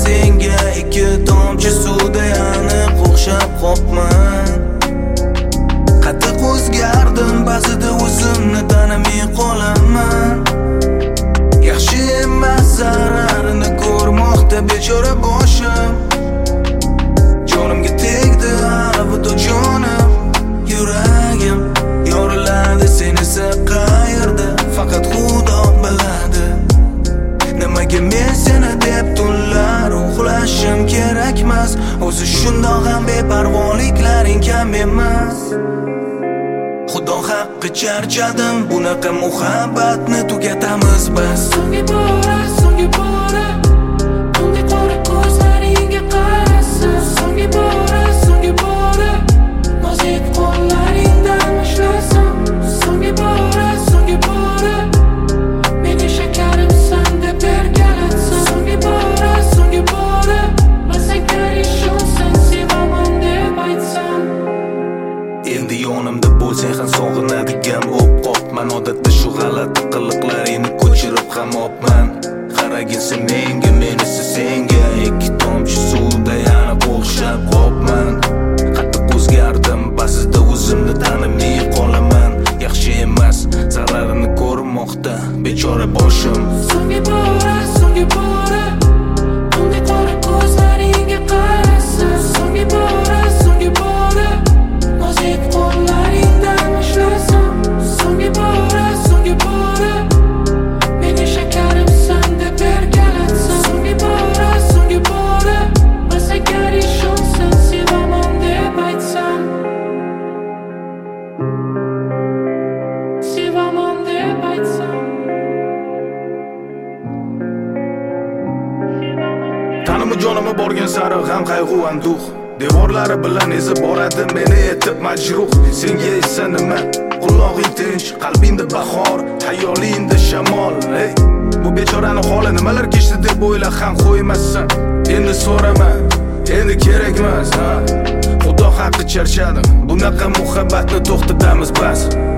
senga ikki tomchi suvda aniq o'xshab qopman. Qattiq o'zgardim, ba'zida o'zimni tanimay qolaman. Yaxshi emas zararini ko'rmoqda bechora boshim. Jonimga tegdi alvido jonim, yuragim yoriladi sen esa qayerda, faqat Xudo biladi. Nimaga men seni deb tunlar uxlashim kerakmas, o'zi shundoq ham beparvoliklaring kam emas. Xudo haqqi charchadim, bunaqa muhabbatni tugatamiz bas. So'nggi bora bunday qora ko'zlaringga qarasam, so'nggi bora nozik qo'llaringdan ushlasam, so'nggi bora meni shakarimsan deb ergalatsam, so'nggi bora masaga ishonsan, sevaman deb aytsam. Endi yonimda bo'lsang ham sog'inadigan bo'lib qopman. Odatda shu g'alati qiliqlaringni ko'chirib ham opman. Qaragin menga, men esa senga ikki tomchi suvda yana o'xshab qopman. Qattiq o'zgardim, ba'zida o'zimni tanimay qolaman. Yaxshi emas zararini ko'rmoqda bechora boshim. So'nggi bora bunday qora ko'zlaringga qarasam, so'nggi bora nozik qo'llaringdan ushlasam, so'nggi bora meni shakarimsan deb ergalatsam, so'nggi bora masaga ishonsan, sevaman deb aytsam, sevaman deb aytsam. Tanimi jonimi borgan sari g'am qayg'u anduh, devorlari bilan ezib boradi meni etib majruh. Senga esa nima? Qullog'ing tinch, qalbingda bahor, xayolingda shamol. Hey, bu bechorani holi nimalar kechdi deb o'ylab ham qo'ymassan. Endi so'rama, endi kerak emas, ha. Xudo haqqi charchadim, bunaqa muhabbatni to'xtatamiz bas.